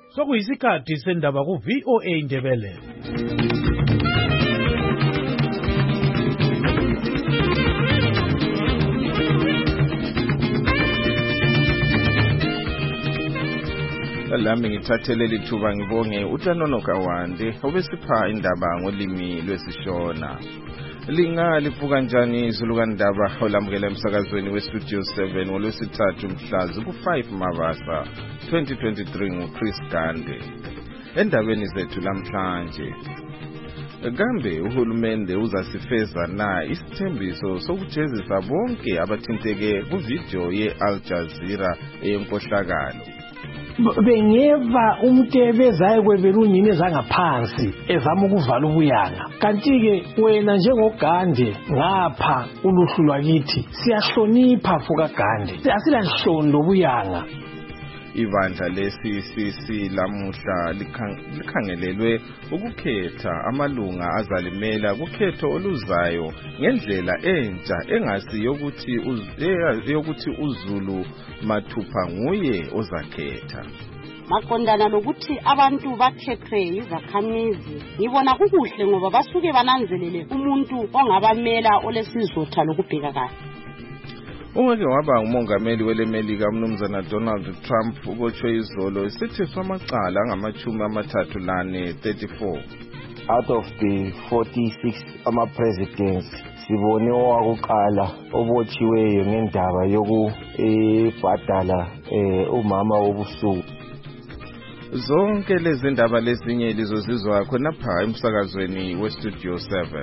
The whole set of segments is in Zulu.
Sokuyisikhathi sendaba ku VOA Indebele. Lami ngithathele lithuba ngibonge uTanono Kawande obesipha indaba ngolimi lwesishona. Lingaliphu kanjani izulu kandaba olamukela emsakazweni weStudio 7 ngolwesithathu mhlazi ku5 Mabasa 2023 nguChris Gande. Endabeni zethu namhlanje kambe uhulumende uzasifeza na isithembiso sokujezisa bonke abathinteke kuvideo ye-Al Jazeera eyenkohlakalo. Bengeva umtebezayo kweberunyini ezangaphansi ezama ukuvala ubuyanga. Kanti-ke wena njengogande ngapha uluhlu lwakithi siyahlonipha fuka Gande, asilanhloni lobuyanga. Ibandla le-CCC lamuhla likhangelelwe ukukhetha amalunga azalimela kukhetho oluzayo ngendlela entsha engasi yokuthi uZulu Mathupha nguye ozakhetha. Maqondana lokuthi abantu bakhethwe izakhamizi, ngibona kukuhle ngoba basuke bananzelele umuntu ongabamela olesizotha lokubheka kahle. Ungeke waba ngumongameli welemelika umnumzana Donald Trump ubotshwe izolo isetheswa amacala angama-34. Out of the 46 ama-presidents sibone owakuqala obotshiweyo ngendaba yokubhadala umama wobusuku. Zonke lezi ndaba lezinye lizozizwa khonapha emsakazweni weStudio 7.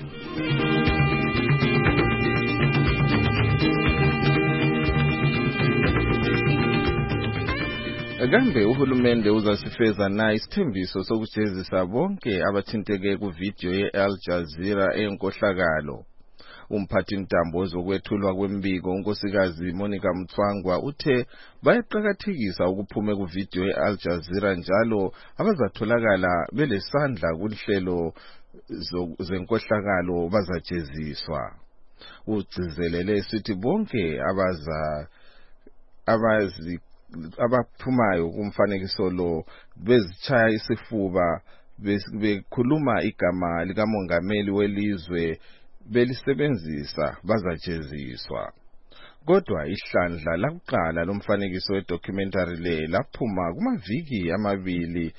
Kambe uhulumende uzasifeza na isithembiso sokujezisa bonke abathinteke kuvideo ye-Al Jazeera eyenkohlakalo. Umphathi ntambo wezokwethulwa kwembiko unkosikazi Monica Mthwangwa uthe bayaqhakathekisa ukuphume kuvideo ye-Al Jazeera njalo abazatholakala belesandla kunhlelo zenkohlakalo bazajeziswa. Ugcizelele sithi bonke abaphumayo kumfanekiso lo bezichaya isifuba bekhuluma igama likamongameli welizwe belisebenzisa bazajeziswa. Kodwa ihlandla lakuqala lomfanekiso wedocumentary le laphuma kumaviki amabili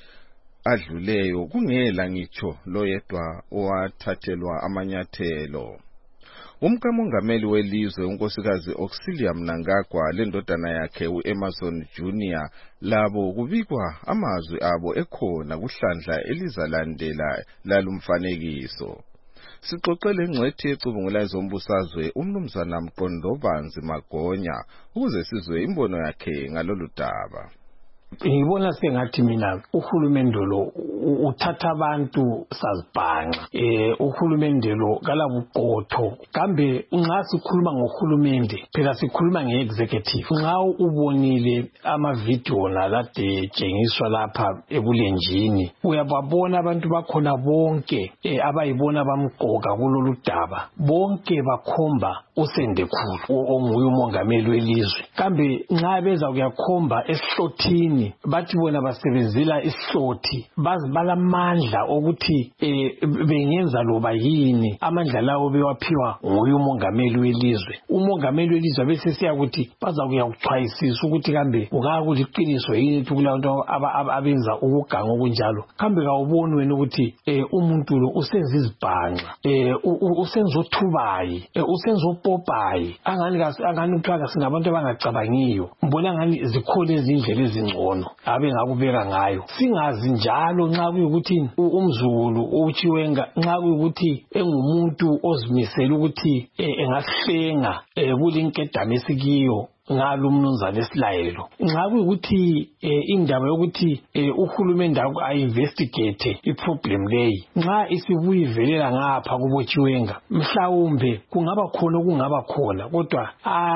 adluleyo kungela ngitsho loyedwa owathathelwa amanyathelo. Umkamongameli welizwe unkosikazi Auxilia Mnangagwa lendodana yakhe uEmerson Jr. labo kubikwa amazwi abo ekhona kuhlandla elizalandela lalumfanekiso. Sixoxele ingcwethi ecubungula ezombusazwe umnumzana Mqondobanzi Magonya ukuze sizwe imbono yakhe ngalolu daba. Ngibona sengathi mina uhulumende lo uthatha abantu sazibhanqa. Uhulumende lo kalabuqotho. Kambe nxa sikhuluma ngohulumende phela sikhuluma ngeexecutive. Nxa ubonile amavideo nalade tshengiswa lapha ebulenjini uyababona abantu bakhona bonke abayibona bamqoka kulolu daba. Bonke bakhomba uSendekhulu onguye umongameli welizwe. Kambe nxa beza kuyakhomba esihlothini bathi bona basebenzela isihlothi balamandla ukuthi bengenza loba yini. Amandla lawo bewaphiwa nguye umongameli welizwe. Umongameli welizwe bese siyakuthi bazakuya kuchwayisisa ukuthi kambe ungakuliqiniso yini ukuthi kulabantu abenza ukuganga okunjalo. Kambe kawuboni wena ukuthi umuntu lo usenza izibhanqa, usenza othubayi, usenza opopayi. Angani kuthiwa singabantu abangacabangiyo. Mbona ngani zikhona izindlela ezingcono abe ngakubeka ngayo. Singazi njalo nxa kuyukuthi umzukulu uchiwenga nxa kuyukuthi engumuntu ozimisela ukuthi engasihlenga kulinkedama esikiyo ngalo umnumzana esilayelo. Nxa kuyukuthi indaba yokuthi uhulumende ayinvestigate iproblem leyi nxa isibuyivelela ngapha kubotshiwenga mhlawumbe kungaba khona okungaba khona kodwa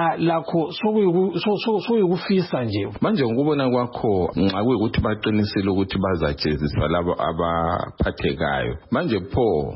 lakho sokuyikufisa nje. Manje ngikubona kwakho nxa kuyukuthi baqinisile ukuthi bazajeziswa labo abaphathekayo. Manje pho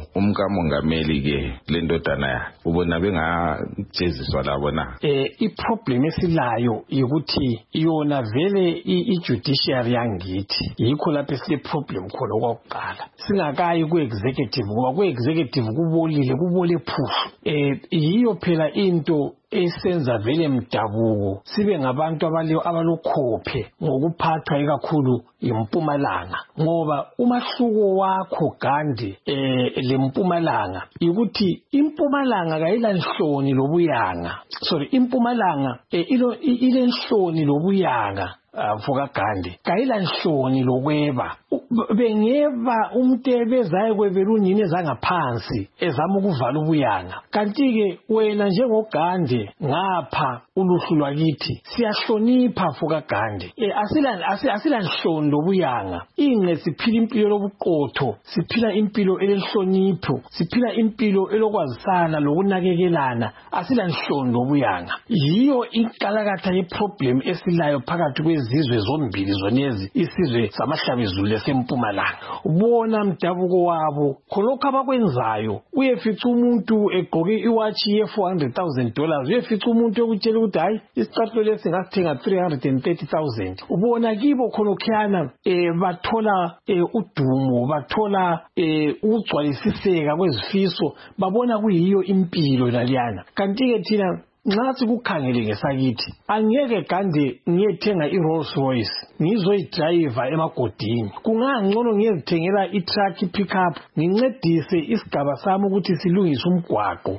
umkamongameli ke lendodana ubona bengajeziswa labo na? Iproblem esilayo ukuthi yona vele i-judiciary yangithi yikho lapho sile problem khona okwakuqala singakayi ku-executive ngoba ku-executive kubole phufu yiyo phela into esenza vele mdabuko sibe ngabantu abalokhophe ngokuphathwa ikakhulu impumalanga ngoba umahluko wakho Gandhi lempumalanga ukuthi impumalanga kayilanhloni lobuyanga impumalanga ilenhloni lobuyanga vuka Gandhi kayilanhloni lokweba bengeba umuntu ebezayo kwebela unini ezangaphansi ezama ukuvala ubuyanga kanti-ke wena njengogandhi ngapha uluhlu lwakithi siyahlonipha vuka Gandhi asilanhloni lobuyanga ingqe siphila impilo lobuqotho siphila impilo elenhlonipho siphila impilo elokwazisana lokunakekelana asilanhloni lobuyanga yiyo inkalakatha yeproblem esilayo phakathi kwezizwe zombili zonezi isizwe samahlabezulu lesempumalanga bona mdabuko wabo khonokho abakwenzayo uyefica umuntu egqoke iwatch ye$400,000 uyefica umuntu ekutshela ukuthi hayi isicathulo lesi ngasithenga 330,000 ubona kibo khonokhana bathola udumo bathola ukugcwalisiseka kwezifiso babona kuyiyo impilo laliyana kanti-ke thina nxa sikukhangele ngesakithi angeke Gandhi ngiyethenga i-Rolls Royce ngizoyidrayiva emagodini kungangcono ngiyezithengela i-truck pickup ngincedise isigaba sami ukuthi silungise umgwaqo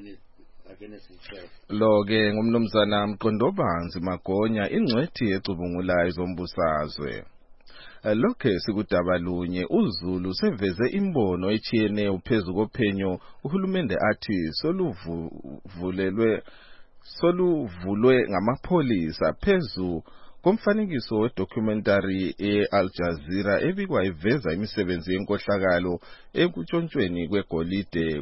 lo-ke ngumnumzana Mqondobanzi Magonya ingcwethi ecubungulayo zombusazwe lokhe sikudaba lunye uZulu seveze imbono echiyeneyo phezu kophenyo uhulumende athi soluvulwe ngamapholisa phezu komfanekiso wedocumentary e-Al Jazeera ebikwa iveza imisebenzi yenkohlakalo ekutshontshweni kwegolide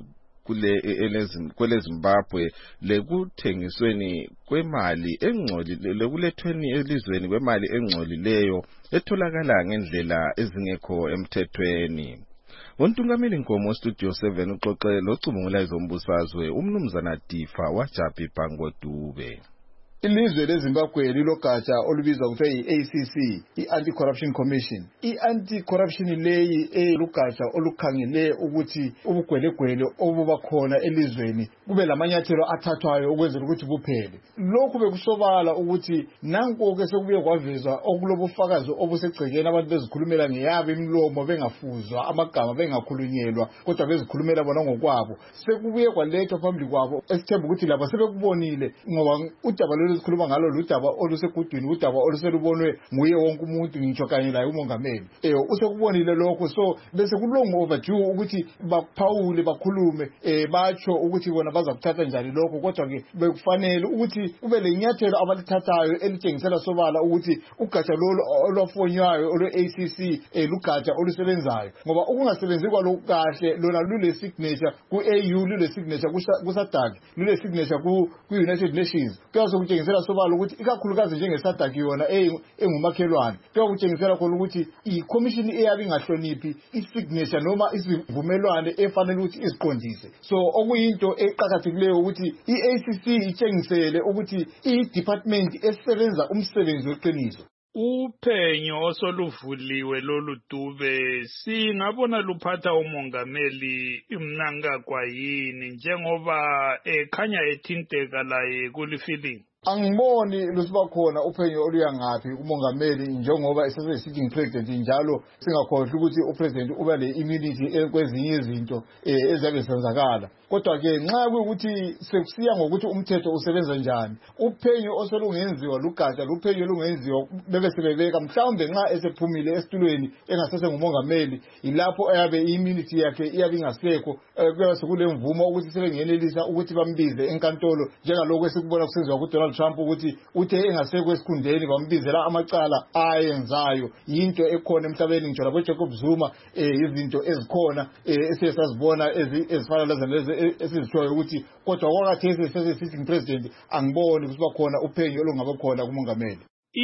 kwele Zimbabwe lekuthengisweni kwemali engcolile lekulethweni elizweni kwemali engcolileyo etholakala ngendlela ezingekho emthethweni. Untungameli Nkomo Studio 7 uxoxe locubungula zombusazwe umnumzana Difa waJabi Bhangodube. Ilizwe leZimbabwe lilogatsha olubizwa kuthiwa yi-ACC, i-Anti-Corruption Commission. I-Anti-Corruption leyi elugatsha olukhangele ukuthi ubugwelegwele obubakhona elizweni kube lamanyathelo athathwayo ukwenzela ukuthi buphele. Lokhu bekusobala ukuthi nanko-ke sekubuye kwavezwa okulobufakazi obusegcekeni abantu bezikhulumela ngeyabo imlomo bengafuzwa amagama bengakhulunyelwa kodwa bezikhulumela bona ngokwabo. Sekubuye kwalethwa phambili kwabo esithemba ukuthi laba sebekubonile ngoba udaba sikhuluma ngalo ludaba olusegudwini udaba oluselubonwe nguye wonke umuntu ngitsho kanye laye umongameli usekubonile lokho so bese kulong overdue ukuthi baphawule bakhulume batsho ukuthi bona baza kuthatha njani lokho kodwa ke bekufanele ukuthi ube lenyathelo abalithathayo elitshengisela sobala ukuthi ugatsha lolo olwafonywayo olwe-ACC lugatsha olusebenzayo ngoba ukungasebenzi kwalo kahle lona lule signature ku-AU lule signature kuSADC lule signature ku-United Nations kuyazokuthi sobala ukuthi ikakhulukazi njengeSADC yona engumakhelwane kuyakutshengisela khona ukuthi i-commission eyabe ingahloniphi i-signature noma isivumelwano efanele ukuthi iziqondise so okuyinto eqhakathekileyo ukuthi i-ACC itshengisele ukuthi i-department esebenza umsebenzi weqiniso. Uphenyo osoluvuliwe lolu Dube singabona luphatha umongameli imnankagwa yini njengoba ekhanya ethinteka laye kulifilini. Angiboni lusiba khona uphenyo oluyangaphi kumongameli njengoba esesiyisitting president njalo singakhohlwa ukuthi upresident uba le immunity kwezinye izinto ezabe senzakala kodwa ke nxa kuyukuthi sekusiya ngokuthi umthetho usebenza njani uphenyo oselungenziwa lugatsha luphenyo lungenziwa bebe sebebeka mhlawumbe nxa esephumile esitulweni engasese ngumongameli ilapho ayabe immunity yakhe iyabe ingasekho kuyabe sekule mvumo ukuthi sebengenelisa ukuthi bambize enkantolo njengalokho esikubona kusenziwa kuDonald Trump ukuthi uthe engasekho esikhundleni bambizela amacala ayenzayo yinto ekhona emhlabeni ngitsho labo Jacob Zuma izinto ezikhona esesazibona ezifana lezi esizithoyo ukuthi kodwa kwakathesi sesisitting president angiboni kusiba khona uphenyo olungaba khona kumongameli.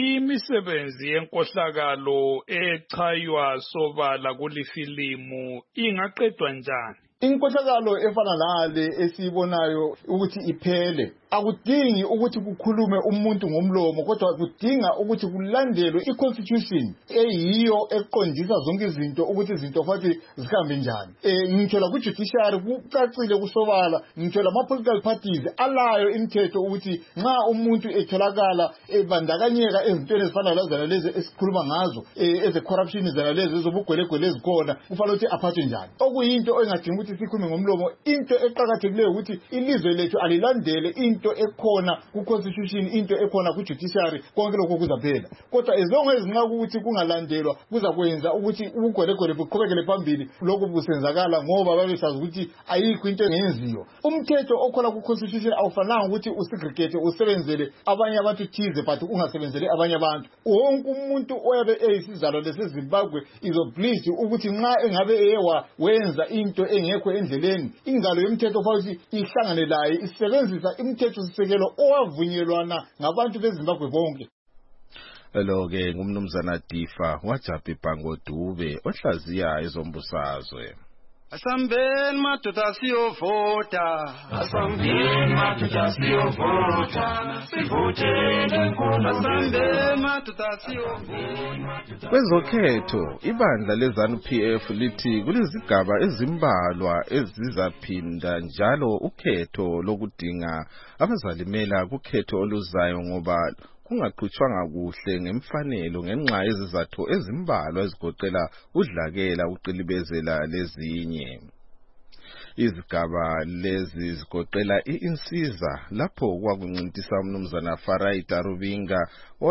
Imisebenzi yenkohlakalo echaywa sobala kulifilimu ingaqedwa njani? inkohlakalo efana nale esibonayo ukuthi iphele akudingi ukuthi kukhulume umuntu ngomlomo kodwa kudinga ukuthi kulandelwe iconstitution eyiyo eqondisa zonke izinto ukuthi izinto futhi zihambe njani. Ngithola ku judiciary kucacile kusobala, ngithola ama political parties alayo imithetho ukuthi nxa umuntu etholakala ebandakanyeka ezintweni ezifana lazana lezi esikhuluma ngazo eze corruption zana lezi ezobugwelegwele ezikhona kufanele ukuthi aphathwe njani. Okuyinto engadingi ukuthi sikhulume ngomlomo, into eqhakathekileyo ukuthi ilizwe lethu alilandele into ekhona ku constitution, into ekhona ku judiciary, konke lokho kuzaphela. Kodwa ezonke ezinqa ukuthi kungalandelwa kuzakwenza ukuthi ubugwelegwele buqhubekele phambili lokho busenzakala ngoba babesazi ukuthi ayikho into engenziyo. Umthetho okhona ku constitution awufananga ukuthi usegregate usebenzele abanye abantu thize but ungasebenzele abanye abantu. Wonke umuntu oyabe eyisizalo leseZimbabwe izobleed ukuthi nxa engabe eyewa wenza into engekho endleleni, ingalo yomthetho futhi ihlangane laye isebenzisa imithetho sisekelo owavunyelwana ngabantu beZimbabwe bonke. Lo-ke ngumnumzana Difa waJabi Bhango Dube ohlaziya ezombusazwe. Asambeni madoda siyovota, asambeni madoda siyovota, sivotele nkulu, asambeni madoda siyovota. Kwezokhetho ibandla leZANU-PF lithi kulezigaba ezimbalwa ezizaphinda njalo ukhetho lokudinga abazalimela kukhetho oluzayo ngoba kungaqhutshwanga kuhle ngemfanelo ngenxa yezizathu ezimbalwa ezigoqela udlakela uqilibezela lezinye. Izigaba lezi zigoqela iinsiza lapho kwakuncintisa umnumzana Farai Darubinga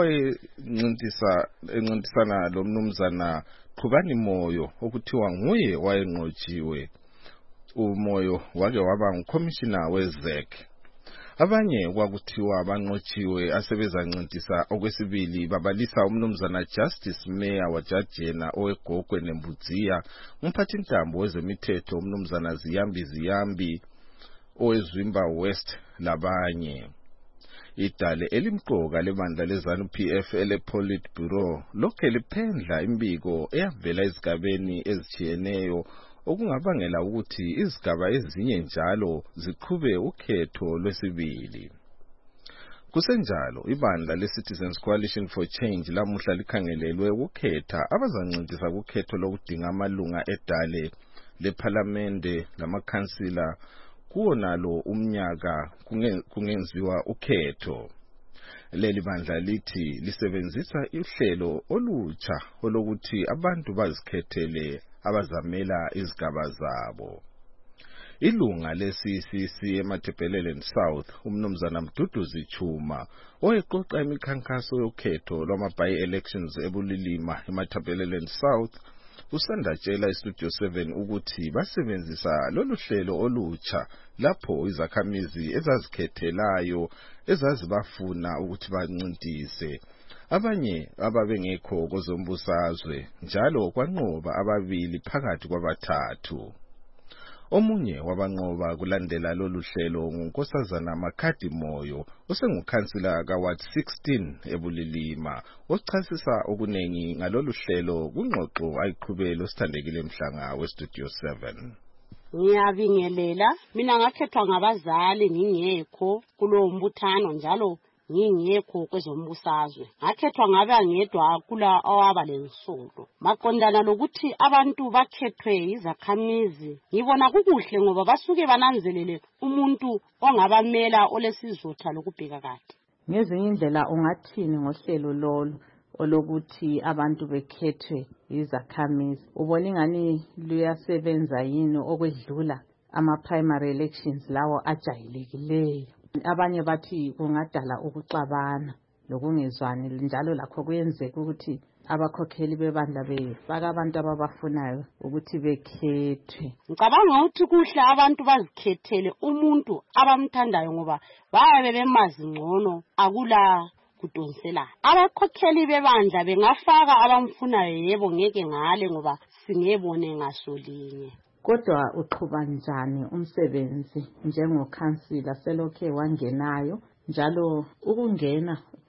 oyencintisana lo mnumzana Qhubani Moyo okuthiwa nguye wayenqotshiwe. uMoyo wake waba ngumkomishina weZEC. Abanye kwakuthiwa banqotshiwe asebezancintisa okwesibili babalisa umnumzana Justice Mayor waJajena owegogwe nembudziya, umphathintambo wezemithetho umnumzana Ziyambi owezwimba West labanye. Idale elimqoka lebandla leZANU-PF ele-Politburo lokhe liphendla imbiko eyavela ezigabeni ezitshiyeneyo okungabangela ukuthi izigaba ezinye njalo ziqhube ukhetho lwesibili. Kusenjalo ibandla le-Citizens Coalition for Change lamuhla likhangelelwe ukukhetha abazancintisa kukhetho lokudinga amalunga edale lephalamende lamakhansila kuwo nalo umnyaka kungenziwa ukhetho. Leli bandla lithi lisebenzisa uhlelo olutsha olokuthi abantu bazikhethele abazamela izigaba zabo. Ilunga le-CCC eMatabeleland South umnumzana Mduduzi Chuma oyeqoqa imikhankaso yokhetho lwama-by-elections eBulilima eMatabeleland South usandatshela iStudio 7 ukuthi basebenzisa lolu hlelo olutsha lapho izakhamizi ezazikhethelayo ezazibafuna ukuthi bancintise. Abanye ababengekho kozombusazwe njalo kwanqoba ababili phakathi kwabathathu. Omunye wabanqoba kulandela lolu hlelo nguNkosazana Makhadi Moyo osengukhansila kaWard 16 eBulilima ochasisa okunengi ngalolu hlelo kungxoxo ayiqhubela osithandekile Mhlanga weStudio 7. Ngiyabingelela, mina ngakhethwa ngabazali ngingekho kulo mbuthano njalo ngingekho kwezombusazwe. Ngakhethwa ngabe angedwa kula owaba lensuku. Maqondana lokuthi abantu bakhethwe izakhamizi, ngibona kukuhle ngoba basuke bananzelele umuntu ongabamela olesizotha lokubheka kade. Ngezinye indlela ungathini ngohlelo lolu olokuthi abantu bekhethwe izakhamizi? Ubona ingani luyasebenza yini okwedlula ama-primary elections lawo ajayelekileyo? Abanye bathi kungadala ukuxabana lokungezwani njalo lakho kuyenzeka ukuthi abakhokheli bebandla befaka abantu ababafunayo ukuthi bekhethwe. Ngicabanga ukuthi kuhle abantu bazikhethele umuntu abamthandayo ngoba bayabe bemazi ngcono akula kudonselana. Abakhokheli bebandla bengafaka abamfunayo yebo ngeke ngale ngoba singebone ngasolinye. Kodwa uqhuba njani umsebenzi njengokhansila selokhe wangenayo njalo ukungena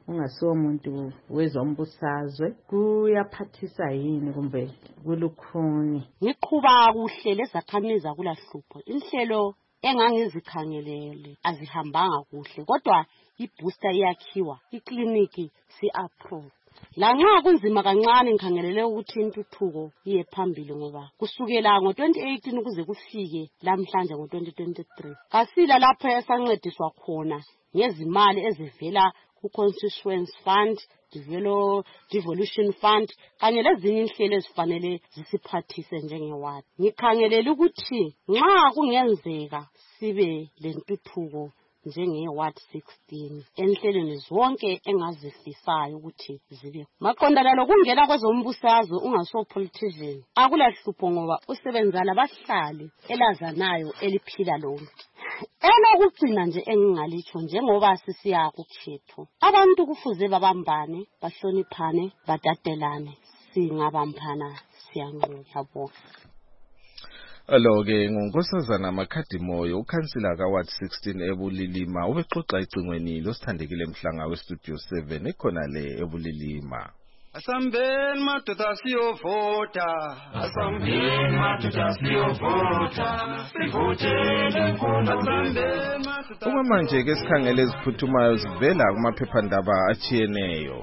ungasiwo umuntu wezombusazwe kuyaphathisa yini kumbe kulukhuni? Ngiqhuba kuhle lezakhamizi akulahlupho. Inhlelo engangizikhangelele azihambanga kuhle, kodwa ibooster iyakhiwa, ikliniki si-approve. Lanxa kunzima kancane ngikhangelele ukuthi intuthuko iye phambili ngoba kusukela ngo-2018 kuze kufike lamhlanje ngo-2023 kasila lapho esancediswa khona ngezimali ezivela ku-Constituency Fund, Devolution Fund kanye lezinye inhlelo ezifanele zisiphathise njengeward. Ngikhangelele ukuthi nxa kungenzeka sibe lentuthuko njenge-Ward 16 enhlelweni zonke engazifisayo ukuthi zibe. Maqondana lokungena kwezombusazwe ungasopolitician akulahlupho ngoba usebenza labahlali elazanayo eliphila lonke. Elokugcina nje engingalitsho njengoba sisiya kukhetho, abantu kufuze babambane, bahloniphane, badatelane, singabambana siyanqoba. Alo-ke ngunkosazana Makhadimoyo, ukhansila kaWard 16 eBulilima, ubexoxa icingweni losithandekile Mhlanga weStudio 7 ekhona le eBulilima. Asambeni madoda siyovota, asambeni madoda siyovota, sivotele nkundla. Okwamanje ke sikhangele eziphuthumayo zivela kumaphephandaba achiyeneyo.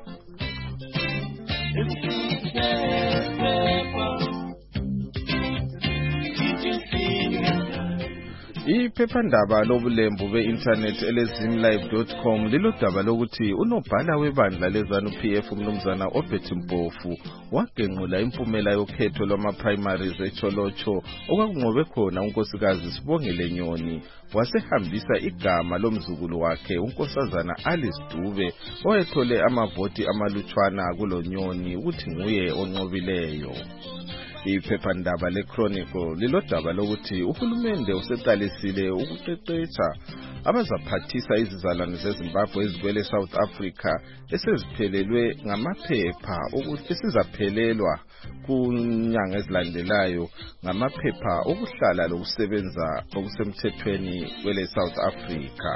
Iphephandaba lobulembu be-internet elezimlive.com lilodaba lokuthi unobhala webandla leZANU-PF umnumzana Obert Mpofu wagenqula impumela yokhetho lwama-primaries eCholocho okwakunqobe khona unkosikazi Sibongile Nyoni, wasehambisa igama lomzukulu wakhe unkosazana Alice Dube owayethole amavoti amalutshwana kulo Nyoni ukuthi nguye onqobileyo. Iphephandaba leChronicle lilodaba lokuthi uhulumende useqalisile ukuqeqesha abazaphathisa izizalwane zeZimbabwe ezivele South Africa eseziphelelwe ngamaphepha ukuthi sizaphelelwa kunyanga ezilandelayo ngamaphepha okuhlala lokusebenza okusemthethweni kwele South Africa.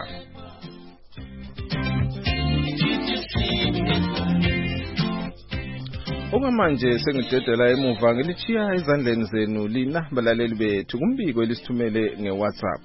Okwamanje sengidedela emuva ngilichiya ezandleni zenu lina balaleli bethu kumbiko elisithumele ngeWhatsApp.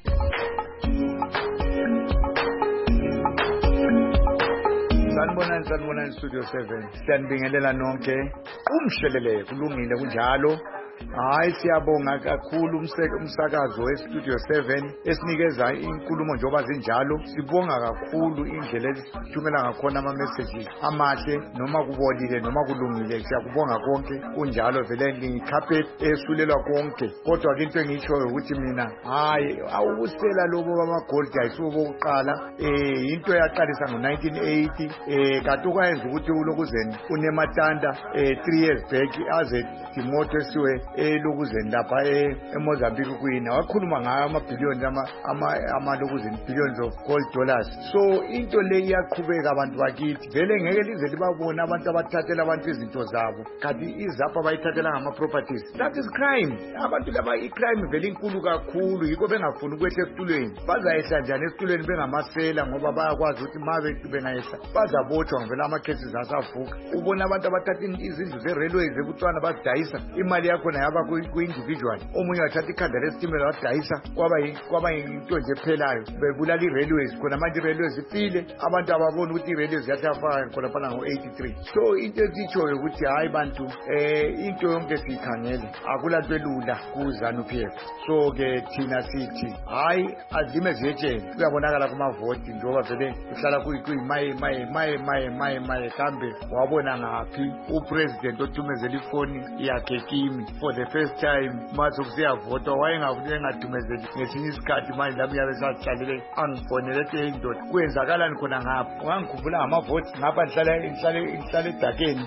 Sanibonani Studio 7. Siyanibingelela nonke. Umshelele kulungile kunjalo. Hayi siyabonga kakhulu umsakazo weStudio 7 esinikeza inkulumo njoba zinjalo. Sibonga kakhulu indlela esithumela ngakhona ama messages amahle noma kubolile noma kulungile. Siyakubonga konke kunjalo vele ngikhaphe esulelwa konke. Kodwa ke into engiyishoyo ukuthi mina hayi awukusela lobo bama gold ayisubo bokuqala into yaqalisa ngo1980 kanti ukwenza ukuthi ulokuzeni unematanda 3 years back aze Timoto esiwe elokuzeni lapha eMozambique kuyina wakhuluma ngayo amabhillions amalokuzeni billions of gold dollars. So into le iyaqhubeka abantu bakithi vele ngeke lize libabona abantu abathathela abantu izinto zabo kanti izapha bayithathela ngama properties. That is crime. Abantu laba icrime vele inkulu kakhulu yikho bengafuni ukwehla esitulweni. Bazayehla njani esitulweni bengamasela ngoba bayakwazi ukuthi mabe bengayehla bazabotshwa ngivela ama cases asavuka. Ubona abantu abathatha izindlu ze-railways ekuthiwana bazidayisa imali yakho yaba ku-individual omunye wathatha ikhanda lesitimela wadayisa kwaba into nje ephelayo bebulala i-railways khona manje i-railways ifile abantu ababona ukuthi i-railways yathafa khona phana ngo-83. So into ezitshoyo ukuthi hayi bantu into yonke siyikhangele akulanto elula kuZANU-PF. So ke thina sithi hayi azime ziyetsheni kuyabonakala kumavoti njengoba vele kuhlala kuyimaye kambe wabona ngaphi upresident othumezela ifoni yakhe kimi for the first time mase kusiyavota wayengafuni engathumezeli ngesinye isikhathi manje lami yabe sahlalile angifonele ethi indoda kwenzakalani khona ngapha wangikhumbula ngamavoti ngapha ngihlala edakeni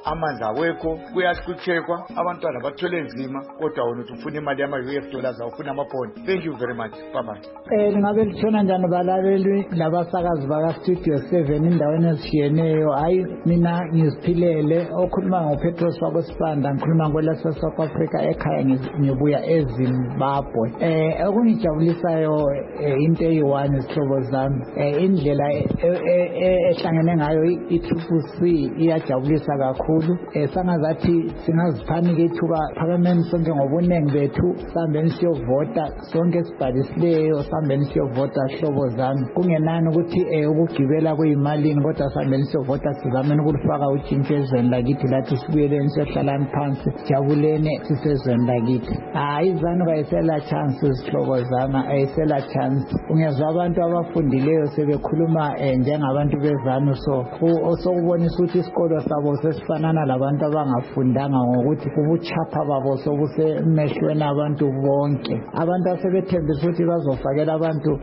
amandla awekho, kuyahluthekwa, abantwana bathwele nzima, kodwa wena uthi ufuna imali yama-UF dollars awufuna amaphondi. Thank you very much. Bye-bye. Lingabe lithona njani balaleli labasakazi baka-Studio 7 endaweni ezishiyeneyo. Hayi, mina ngiziphilele okhuluma ngoPetros Wakosipanda, ngikhuluma kwelase South Africa ekhaya, ngibuya eZimbabwe. Okungijabulisayo into eyi-1 izihlobo zami, indlela ehlangene ngayo i-CCC iyajabulisa kakhulu. Sangazathi singaziphanika ithuba phakameni sonke ngobuningi bethu, sihambeni siyovota sonke esibhalisileyo, sihambeni siyovota hlobo zami, kungenani ukuthi ukugibela kuyimalini, kodwa sihambeni siyovota, sizameni ukulifaka utshintsho ezweni lakithi, lathi sibuyeleni siyohlalani phansi, jabuleni sisezweni lakithi. Izanu kayisela chance izihlobo zami, ayisela chance. Ungezwa abantu abafundileyo sebekhuluma njengabantu bezanu, sokubonisa ukuthi isikolo sabo sesifanana labantu abangafundanga, ngokuthi ubuchapha babo sobusemehlweni abantu bonke. Abantu asebethembisa ukuthi bazofakela abantu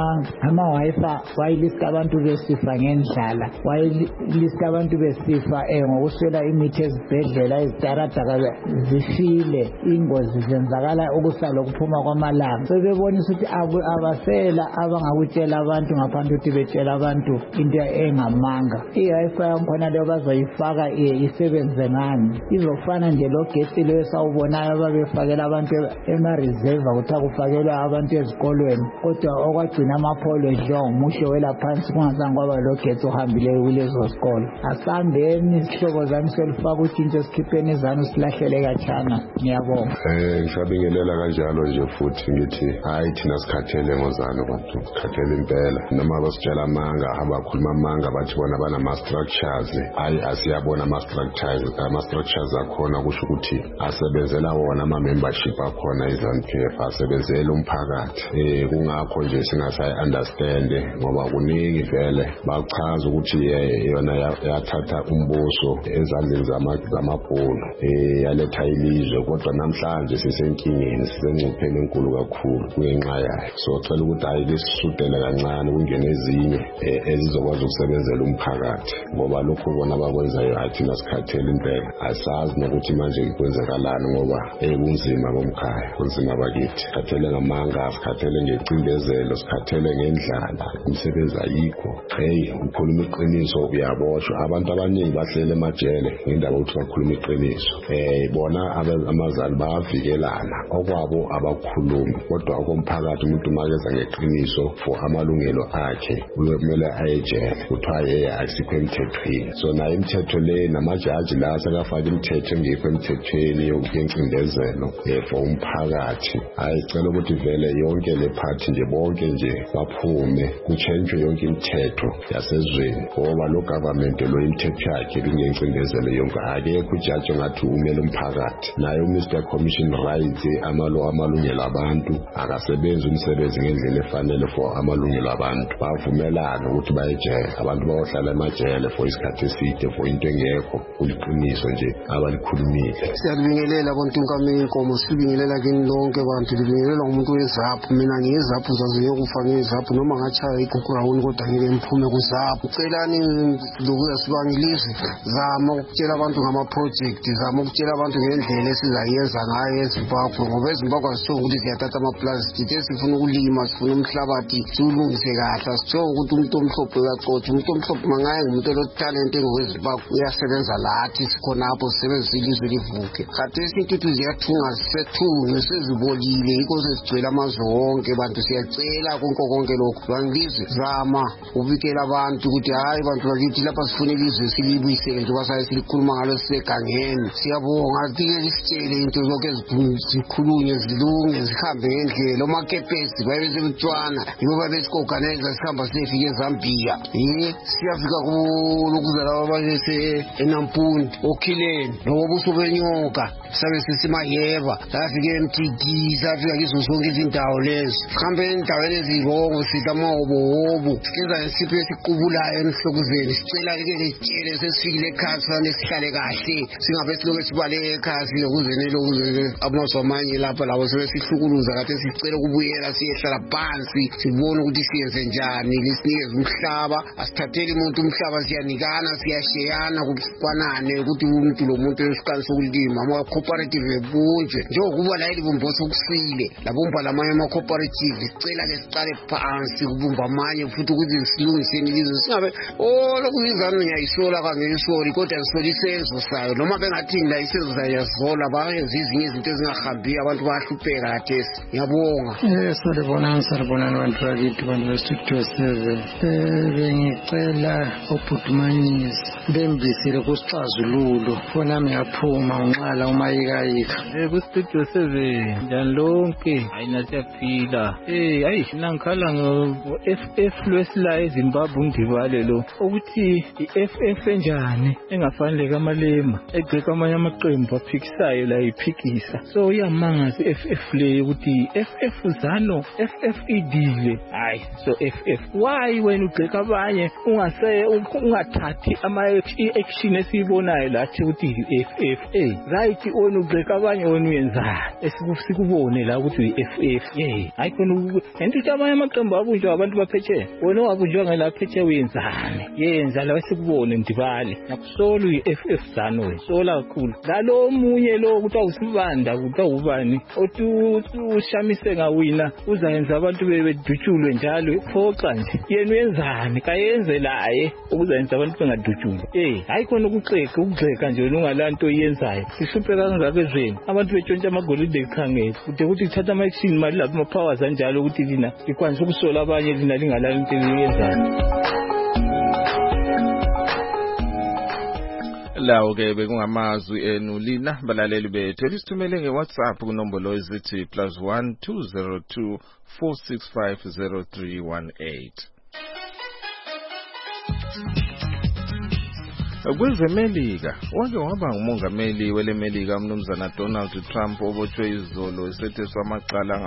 ama-Wi-Fi, wayilista abantu besifa ngendlala, wayilista abantu besifa ngokuswela imithi ezibhedlela, izitaradaka zifile, ingozi zenzakala ukusala ukuphuma kwamalanga. Sebebonisa ukuthi abasela abangakutshela abantu ngaphandle ukuthi betshela abantu into engamanga. I-Wi-Fi yankhona leyo bazoyifaka isebenze ngani, izofana nje lo gesi leyo sawubonayo ababefakela abantu ema-reserve ukuthi akufakelwa abantu ezikolweni, kodwa okwagcina amapholo edliwa ngumusho wela phansi kungazange kwaba lo gesi ohambileyo kulezo zikolo. Asihambeni isihlobo zami selifaka utshintsho, sikhipheni izanu silahlele katshana. Ngiyabonga. Ngisabingelela kanjalo nje futhi ngithi hayi thina sikhathele ngozalo bantu, sikhathele impela. Noma basitshela amanga, abakhuluma amanga bathi bona banama-structures, hayi asiyabona ama-structures akhona, kusho ukuthi asebenzela wona ama-membership akhona iZANU-PF, asebenzela umphakathi. Kungakho nje singasayi-understand ngoba kuningi vele bachaza ukuthi yona yathatha umbuso ezandleni zamabhulu, yaletha ilizwe, kodwa namhlanje sisenkingeni, sisengcupheni enkulu kakhulu kungenxa yayo. So cela ukuthi hayi lisisudele kancane kungene ezinye ezizokwazi ukusebenzela umphakathi, ngoba lokhu bona abakwenzayo hayi thina sikhathele impela. Asazi nokuthi manje kwenzakalani ngoba kunzima bomkhaya, kunzima bakithi. Sikhathele ngamanga, sikhathele ngecindezelo, sikhathele ngendlala, umsebenzi ayikho. Ukhuluma iqiniso uyaboshwa. Abantu abaningi bahlele emajele ngendaba ukuthi bakhuluma iqiniso. Bona amazali bayavikelana, okwabo abakhulumi, kodwa okomphakathi umuntu makeza ngeqiniso for amalungelo akhe kumele ayejele, kuthiwa ayisikho emthethweni. So nayo imithetho le namajaji la sekafaka imithetho engekho emthethweni yokuncindezelo for umphakathi. Ayicela ukuthi vele yonke le party nje bonke nje baphume kuchenjwe yonke imithetho yasezweni, ngoba lo government lo imithetho yakhe kungencindezelo yonke. Akekho ujaji ongathi umele umphakathi. Naye uMr Commission Rights amalungelo abantu akasebenzi umsebenzi ngendlela efanele for amalungelo abantu. Bavumelana ukuthi bayejele, abantu bayohlala emajele for isikhathi eside for into engekho, kuliqiniso nje abalikhulumile. Siyabingelela bontunkame inkomo, sibingelela kini lonke bantu, libingelela umuntu weZAPU. Mina ngiyeZAPU zaziyo kufana iZAPU noma ngachaya igugrawuni kodwa ngike ngiphume kuZAPU. Celani lokuyasibangilizwe, zama ukutshela abantu ngama-project, zama ukutshela abantu ngendlela esizayenza ngayo eZimbabwe, ngoba eZimbabwe asitshongo ukuthi siyathatha ama-plastic, sifuna ukulima, sifuna umhlabathi siwulungise kahle. Asitshongo ukuthi umuntu omhlophe uyacotha. Umuntu omhlophe mangaye ngumuntu olothalente ngoweZimbabwe uyasebenza lathi sikhonapho sisebenzisa ilizwe livuke. Khathesi intuthu ziyathunga, sisethunge, sezibolile, yikho sesigcwele amazwe wonke. Bantu siyacela konke lokhu, bangilizwe zama ubikela abantu ukuthi hayi bantu bakithi lapha sifuna ilizwe silibuyisele njengoba saye silikhuluma ngalo sisegangeni. Siyabonga ke lisitshele into zonke zikhulunywe zilunge zihambe ngendlela. Omakepesi bayebesebutshwana yibo babesikorganize sihamba siyefika eZambia, siyafika kulokuzala abanye eNampundi okhileni nobuso benyoka, sabe sisimaheba, safika eMTD, safika kizo zonke izindawo lezi. Sihambe endaweni ezibongo sidla amahobohobo, sikenza isipho esiqubulayo enihlokuzeni. Sicela ke lesitshele sesifikile ekhaya sifanele sihlale kahle, singabe siloke sibaleke ekhaya silokuzene amazwe amanye lapha labo sebesihlukuluza. Kade sicela ukubuyela siyehlala phansi sibone ukuthi siyenze njani, lisinikeze umhlaba. Asithatheli umuntu umhlaba, siyanikana, siyasheyana kufanane ukuthi umuntu lo muntu esikhathi sokulima ama-cooperative ebunje njengokuba la elibumbo sokusile labumba lamanye ama-cooperative sicela ke siqale phansi kubumba amanye futhi ukuthi silungiseni ilizwe singabe lokhu izami ngiyayisola kangiyisoli kodwa ngisoli isenzo sayo noma bengathini la isenzo sayo yazisola bayenza ezinye izinto ezingahambi abantu bayahlupheka kathesi. Ngiyabonga. Salibonani bantu bakithi bantu bestudio 7. Bengicela ubhudumanisi bembisile kusixazululo fonami yaphuma unxala umayikayika kustudio 7 njani lonke hayi nasiyaphila hayi nangikhala ngo-FF lwesila eZimbabwe undibale lo ukuthi i-FF enjani engafaneleka amalema egceka amanye amaqembu aphikisayo la iphikisa so uyamangaza i-FF le ukuthi FF uzano FF idile hayi so FF why wena ugceka abanye ungathathi ama-action esiyibonayo lathi ukuthi i-FF right wena ugceka abanye wena uyenzani esikubone la ukuthi i-FF hayi khona ento ukuthi amanye amaqembu abunjwa abantu baphetshe wena wabunjwa ngela phetshe uyenzani yenza la esikubone ndibale nakusolo i-FF zano wena sola kakhulu lalo munye lo ukuthi awusibanda ukuthi awubani othi ushamise ngawina uzayenza abantu bedutshulwe njalo phoxa nje yena uyenzani kayenze laye ukuzenza abantu bengadutshulwe hayi khona ukugxeka nje ungalanto iyenzayo sihluphe kangaka ezweni abantu betshontsha amagolide ekhangela kude kuthi kuthatha ama-action mali lapho ama-powers anjalo ukuthi lina likwanisa ukusola abanye lina lingalali into eliyenzayo. Lawo ke bekungamazwi enu lina balaleli bethu elisithumele ngeWhatsApp kunombolo ezithi +1 202 465 0318. KwezeMelika wake waba ngumongameli weleMelika umnumzana Donald Trump obotshwe izolo esetheswa amacala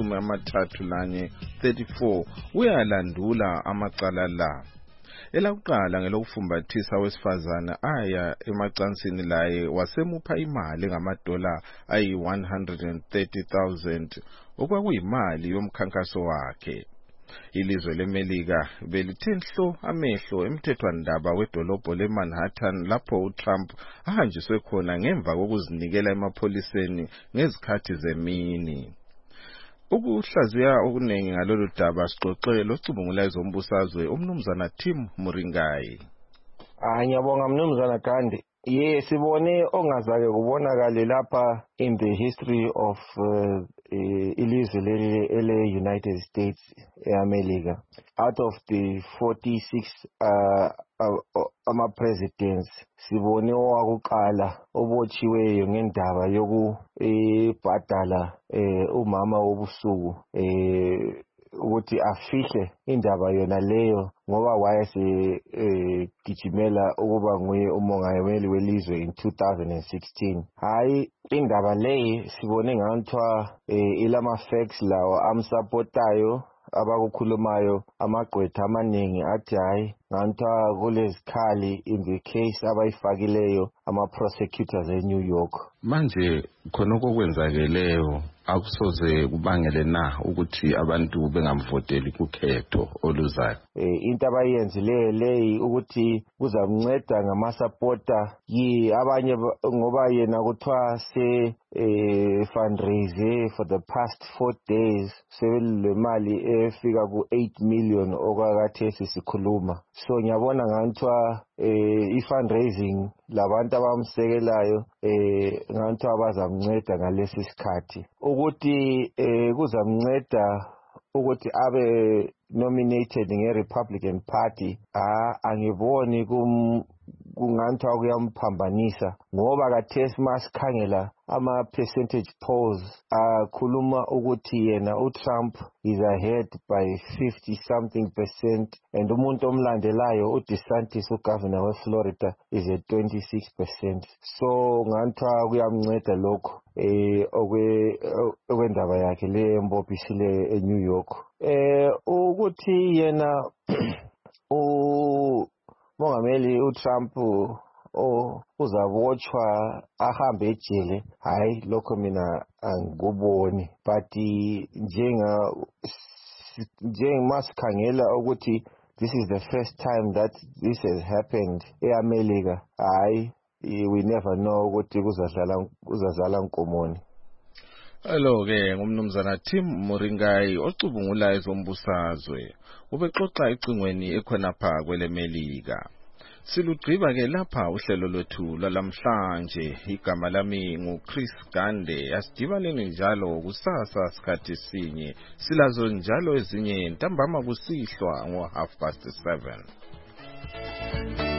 ngama-34 uyalandula amacala la. Elakuqala ngelokufumbathisa wesifazana aya emacansini laye wasemupha imali ngamadola ayi-130,000 okwakuyimali yomkhankaso wakhe. Ilizwe leMelika belithe nhlo amehlo emthethwandaba wedolobho leManhattan lapho uTrump ahanjiswe khona ngemva kokuzinikela emapholiseni ngezikhathi zemini. Ukuhlaziya okuningi ngalolu daba sixoxe locubungula ezombusazwe umnumzana Tim Muringai. Ngiyabonga mnumzana Gandhi. Sibone ongazake kubonakale lapha in the history of ilizwe le-United States eAmerica. Out of the 46 ama-presidents sibone owakuqala obotshiweyo ngendaba yokubhadala umama wobusuku ukuthi afihle indaba yona leyo ngoba wayesegijimela ukuba nguye umongameli welizwe in 2016. Hayi indaba leyi sibone ngathiwa ilama-facts lawo amsapotayo abakukhulumayo amagqwetha amaningi athi hayi ngathiwa kulezikhali in the case abayifakileyo ama-prosecutors eNew York. Manje khona okwenzakeleyo akusoze kubangele na ukuthi abantu bengamvoteli kukhetho oluzayo. Into abayenzileyo leyi ukuthi kuzamnceda ngamasapota abanye ngoba yena kuthiwa fundraise for the past 4 days sebelemali efika ku-8 million okwakathesi sikhuluma. So ngiyabona ngathiwa i-fundraising labantu abamsekelayo ngathiwa bazamnceda ngalesi sikhathi ukuthi kuzamnceda ukuthi abe nominated nge-Republican Party. Angiboni kungathiwa kuyamphambanisa ngoba kathesi masikhangela ama-percentage polls akhuluma ukuthi yena uTrump is ahead by 50-something% and umuntu omlandelayo uDeSantis ugovernor weFlorida is at 26%. So ngathiwa kuyamnceda lokho okwendaba yakhe le embophisile eNew York. Ukuthi yena umongameli uTrump uzabotshwa ahambe ejele, hayi lokho mina angikuboni, but njengasikhangela ukuthi this is the first time that this has happened eAmelika. We never know ukuthi kuzazala nkomoni. Hello ke ngumnumzana Tim Moringai ocubungula ezombusazwe ubexoxa icingweni ekhonapha kwelemelika. Silugqiba ke lapha uhlelo lwethu lalamhlanje. Igama lami nguChris Gande. Asidibaneni njalo kusasa sikhathi sinye. Silazo njalo ezinye ntambama kusihlwa ngo 7:30.